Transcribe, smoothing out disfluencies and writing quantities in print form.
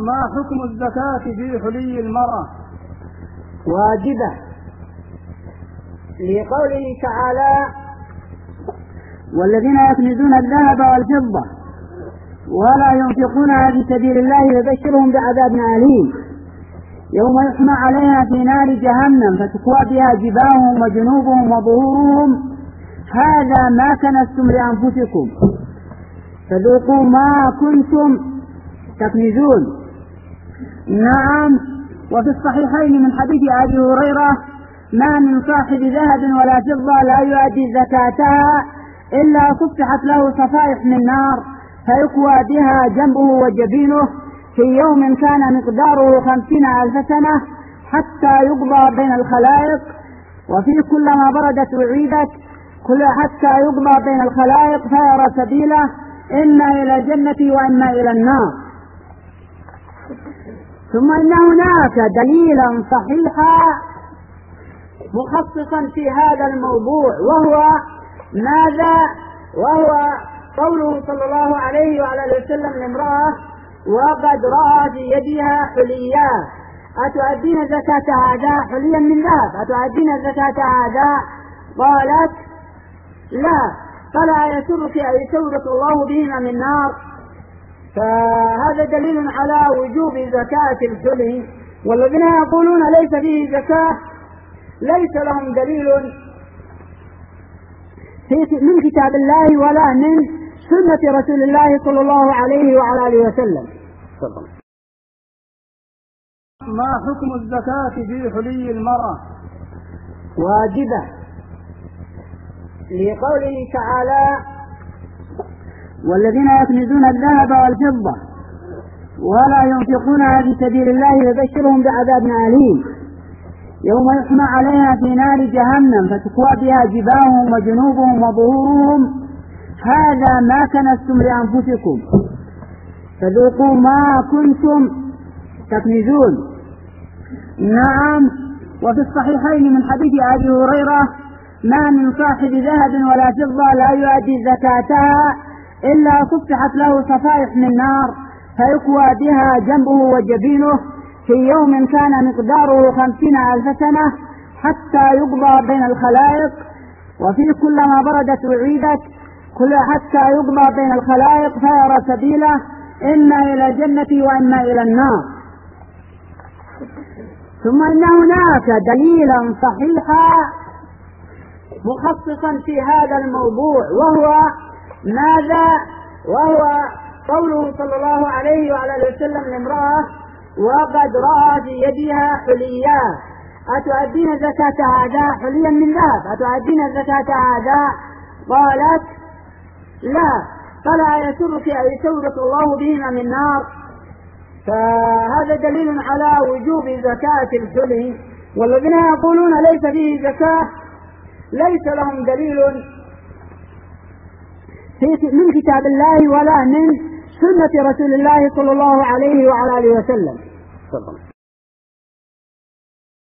ما حكم الزكاة في حلي المرأة؟ واجبة، لقوله تعالى: والذين يكنزون الذهب والفضة ولا ينفقونها في سبيل الله فبشرهم بعذاب أليم يوم يحمى عليها في نار جهنم فتكوى بها جباههم وجنوبهم وظهورهم هذا ما كنزتم لأنفسكم فذوقوا ما كنتم تكنزون. نعم، وفي الصحيحين من حديث أبي هريرة: ما من صاحب ذهب ولا فضة لا يؤدي زكاتها إلا صفحت له صفائح من نار فيكوى بها جنبه وجبينه في يوم كان مقداره 50,000 سنة حتى يقضى بين الخلائق، وفي كلما بردت أعيدت حتى يقضى بين الخلائق فيرى سبيله إما إلى الجنة وإما إلى النار. ثم إن هناك دليلا صحيحا مخصصا في هذا الموضوع وهو قوله صلى الله عليه وعلى اله وسلم لامرأة وقد رأى في يدها حليا: أتؤدين زكاة هذا؟ حليا من ذهب، أتؤدين زكاة هذا؟ قالت: لا. قال: أيسرك أن يسرك الله بهما من نار؟ فهذا دليل على وجوب زكاة الحلي، والذين يقولون ليس فيه زكاة ليس لهم دليل من كتاب الله ولا من سنة رسول الله صلى الله عليه وعلى آله وسلم. ما حكم الزكاة في حلي المرأة؟ واجبة، لقوله تعالى: والذين يكنزون الذهب والفضة ولا ينفقونها في سبيل الله فبشرهم بعذاب أليم يوم يحمى عليها في نار جهنم فتكوى بها جباههم وجنوبهم وظهورهم هذا ما كنزتم لأنفسكم فذوقوا ما كنتم تكنزون. نعم، وفي الصحيحين من حديث أبي هريرة: ما من صاحب ذهب ولا فضة لا يؤدي زكاتها إلا صفحت له صفائح من نار فيكوى بها جنبه وجبينه في يوم كان مقداره 50,000 سنة حتى يقضى بين الخلائق، وفي كلما بردت أعيدت حتى يقضى بين الخلائق فيرى سبيله إما إلى الجنة وإما إلى النار. ثم إن هناك دليلا صحيحا مخصصا في هذا الموضوع وهو قوله صلى الله عليه وعلى اله وسلم لامرأة وقد رأى في يدها حليا: أتؤدين زكاة هذا؟ حليا من ذهب، أتؤدين زكاة هذا؟ قالت: لا. قال: أيسرك أن يسرك الله بهما من نار؟ فهذا دليل على وجوب زكاة الحلي، والذين يقولون ليس فيه زكاة ليس لهم دليل من كتاب الله ولا من سنة رسول الله صلى الله عليه وعلى آله وسلم.